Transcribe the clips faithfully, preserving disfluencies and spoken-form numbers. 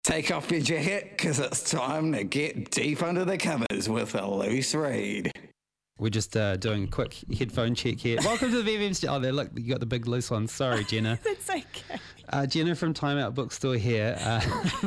Take off your jacket, because it's time to get deep under the covers with a loose read. We're just uh, doing a quick headphone check here. Welcome to the V V M studio. Oh, there, look, you got the big loose one. Sorry, Jenna. That's okay. Uh, Jenna from Time Out Bookstore here. Uh,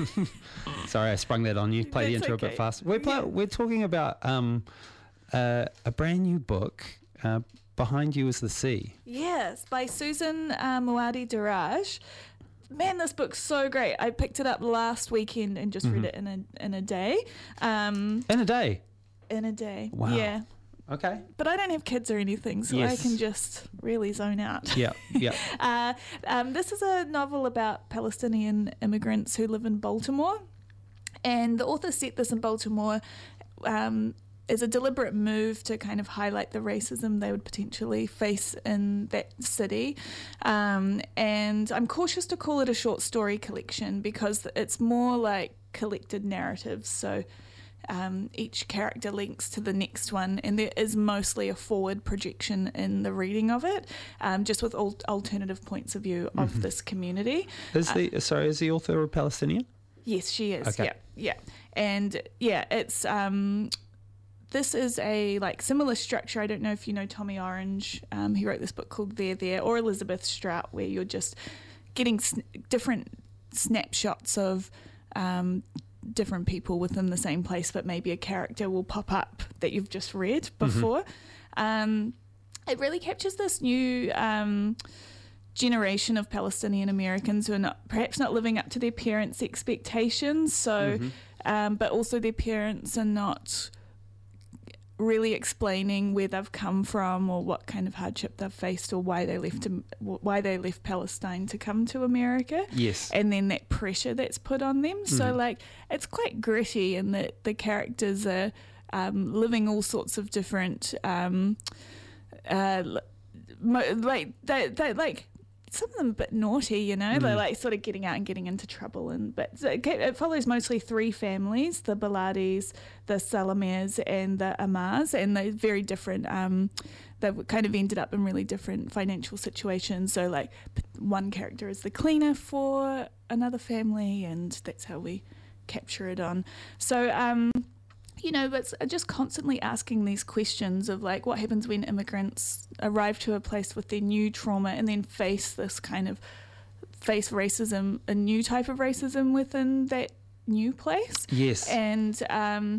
sorry, I sprung that on you. Play the That's intro okay. a bit fast. We're, play, Yeah. we're talking about um, uh, a brand new book, uh, Behind You is the Sea. Yes, by Susan uh, Moadi Daraj. Man, this book's so great. I picked it up last weekend and just Mm-hmm. read it in a in a day. Um, In a day. in a day. Wow. Yeah. Okay. But I don't have kids or anything, so I Yes. can just really zone out. Yeah, yeah. Uh, um, this is a novel about Palestinian immigrants who live in Baltimore. And the author set this in Baltimore um, as a deliberate move to kind of highlight the racism they would potentially face in that city. Um, and I'm cautious to call it a short story collection because it's more like collected narratives. So Um, each character links to the next one, and there is mostly a forward projection in the reading of it, um, just with al- alternative points of view of Mm-hmm. this community. Is the sorry, is the author a Palestinian? Yes, she is. Okay. Yeah, yeah, and yeah, it's um, this is a like similar structure. I don't know if you know Tommy Orange. Um, he wrote this book called There There, or Elizabeth Strout, where you're just getting sn- different snapshots of. Um, different people within the same place, but maybe a character will pop up that you've just read before. Um, it really captures this new um, generation of Palestinian Americans who are not perhaps not living up to their parents' expectations. So, um, but also their parents are not really explaining where they've come from or what kind of hardship they've faced or why they left why they left Palestine to come to America. Yes. And then that pressure that's put on them. So like it's quite gritty in that the characters are um, living all sorts of different um, uh, mo- like they they like some of them a bit naughty, you know. They're like sort of getting out and getting into trouble, and but so it, it follows mostly three families: the Baladis, the Salamers, and the Amars, and they're very different. Um, they've kind of ended up in really different financial situations. So like one character is the cleaner for another family, and that's how we capture it on. So um, you know, but it's just constantly asking these questions of like what happens when immigrants arrive to a place with their new trauma and then face this kind of face racism, a new type of racism within that new place. Yes. And um,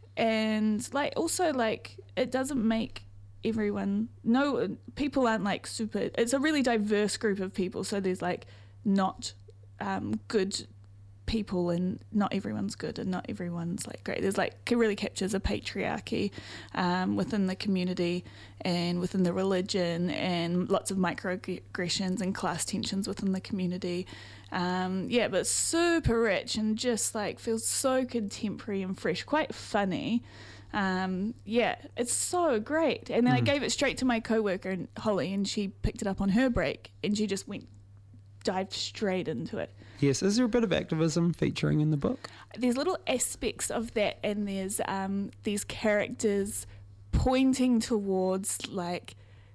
and like also like it doesn't make everyone no people aren't like super. It's a really diverse group of people. So there's like not um, good people, and not everyone's good and not everyone's like great. There's like it really captures a patriarchy um, within the community and within the religion, and lots of microaggressions and class tensions within the community. Um, yeah, but super rich and just like feels so contemporary and fresh, quite funny. Um, yeah, it's so great. And then I gave it straight to my coworker Holly, and she picked it up on her break, and she just went dived straight into it. Yes. Is there a bit of activism featuring in the book? There's little aspects of that, and there's um, these characters pointing towards like,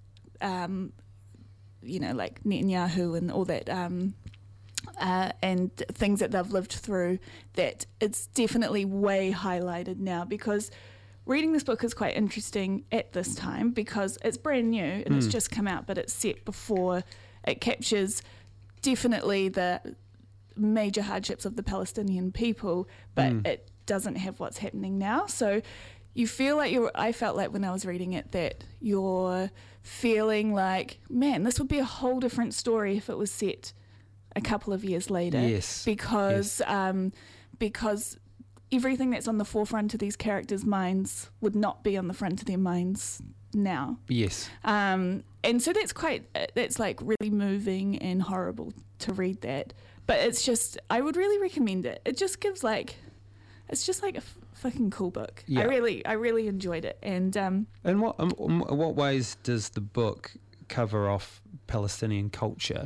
um, you know, like Netanyahu and all that, um, uh, and things that they've lived through. That it's definitely way highlighted now, because reading this book is quite interesting at this time because it's brand new and it's just come out, but it's set before it captures definitely the major hardships of the Palestinian people, but Mm. it doesn't have what's happening now. So you feel like you're, I felt like when I was reading it that you're feeling like, man, this would be a whole different story if it was set a couple of years later. Yes. Because, um, because everything that's on the forefront of these characters' minds would not be on the front of their minds now. Yes. Um, and so that's quite, that's like really moving and horrible to read that. But it's just, I would really recommend it. It just gives like, it's just like a f- fucking cool book. Yeah. I really, I really enjoyed it. And um, In what um, um, what ways does the book cover off Palestinian culture?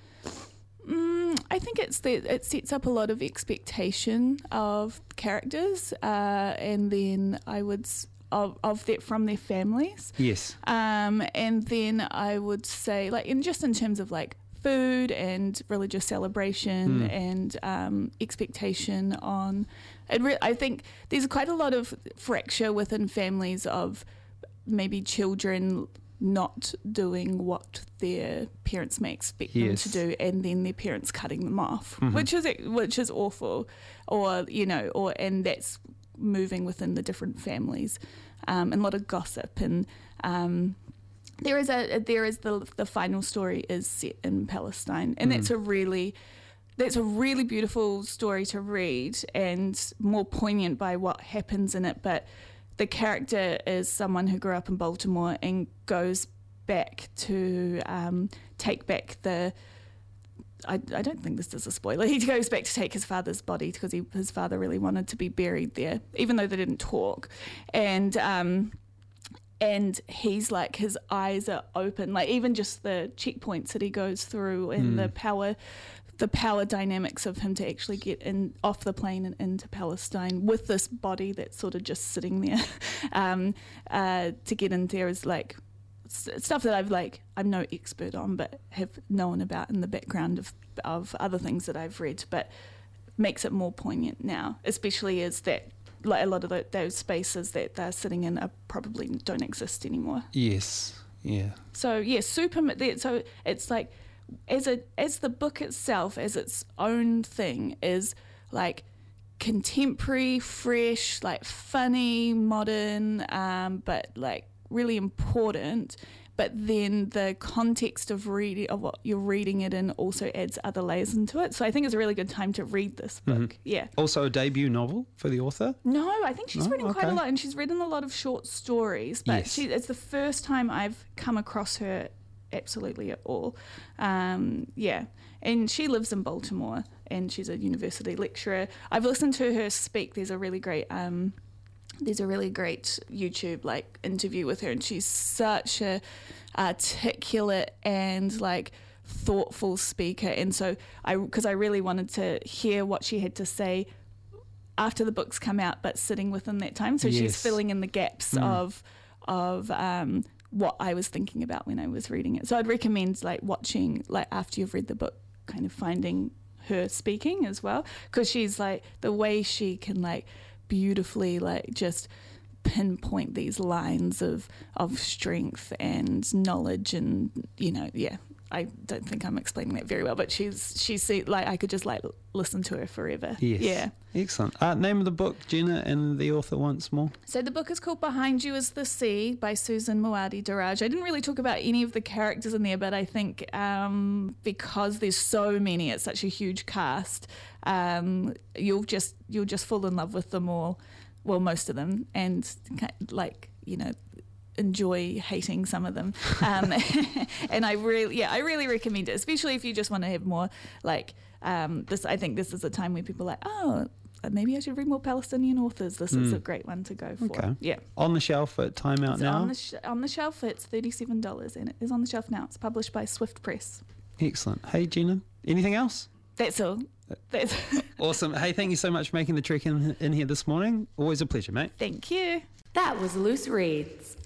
mm, I think it's that it sets up a lot of expectation of characters, uh, and then I would s- of of that from their families. Yes. Um, and then I would say, like, in just in terms of like food and religious celebration Mm. and um, expectation on. It re- I think there's quite a lot of fracture within families of maybe children not doing what their parents may expect Yes. them to do, and then their parents cutting them off, Mhm. which is which is awful, or you know, or and that's moving within the different families, um, and a lot of gossip, and um, there is a there is the the final story is set in Palestine, and Mm. that's a really that's a really beautiful story to read, and more poignant by what happens in it, but. The character is someone who grew up in Baltimore and goes back to um, take back the. I, I don't think this is a spoiler. He goes back to take his father's body because he, his father really wanted to be buried there, even though they didn't talk. And um, and he's like, his eyes are open, like even just the checkpoints that he goes through and Mm. the power. the power dynamics of him to actually get in off the plane and into Palestine with this body that's sort of just sitting there, um, uh, to get in there is like s- stuff that I've like I'm no expert on, but have known about in the background of of other things that I've read, but makes it more poignant now, especially as that like a lot of the, those spaces that they're sitting in are probably don't exist anymore. Yes. Yeah. So yeah, super. So it's like as a as the book itself, as its own thing, is like contemporary, fresh, like funny, modern, um, but like really important. But then the context of reading of what you're reading it in also adds other layers into it. So I think it's a really good time to read this book. Mhm. Yeah. Also a debut novel for the author? No, I think she's No? written quite a Okay. lot, and she's written a lot of short stories. But Yes. she, it's the first time I've come across her absolutely at all. Um, yeah, and she lives in Baltimore, and she's a university lecturer. I've listened to her speak. There's a really great. Um, There's a really great YouTube like interview with her, and she's such a articulate and like thoughtful speaker. And so I, because I really wanted to hear what she had to say after the books come out, but sitting within that time. So she's Yes. filling in the gaps Mm. of of um, what I was thinking about when I was reading it. So I'd recommend like watching like after you've read the book, kind of finding her speaking as well, because she's like the way she can like beautifully like just pinpoint these lines of of strength and knowledge, and you know yeah I don't think I'm explaining that very well, but she's she's like I could just like listen to her forever. Yes. Yeah. Excellent. Uh, name of the book, Jenna, and the author once more. So the book is called Behind You is the Sea by Susan Moadi Daraj. I didn't really talk about any of the characters in there, but I think um, because there's so many, it's such a huge cast, um, you'll just you'll just fall in love with them all, well, most of them, and like, you know, enjoy hating some of them. Um, and I really, yeah, I really recommend it, especially if you just want to have more like um, this. I think this is a time where people are like, oh, maybe I should read more Palestinian authors. This is Mm. a great one to go for. Okay. Yeah. On the shelf at Time Out It's now. on the sh- on the shelf. It's thirty-seven dollars, and it is on the shelf now. It's published by Swift Press. Excellent. Hey, Jenna, anything else? That's all. That's Awesome. Hey, thank you so much for making the trek in, in here this morning. Always a pleasure, mate. Thank you. That was Loose Reads.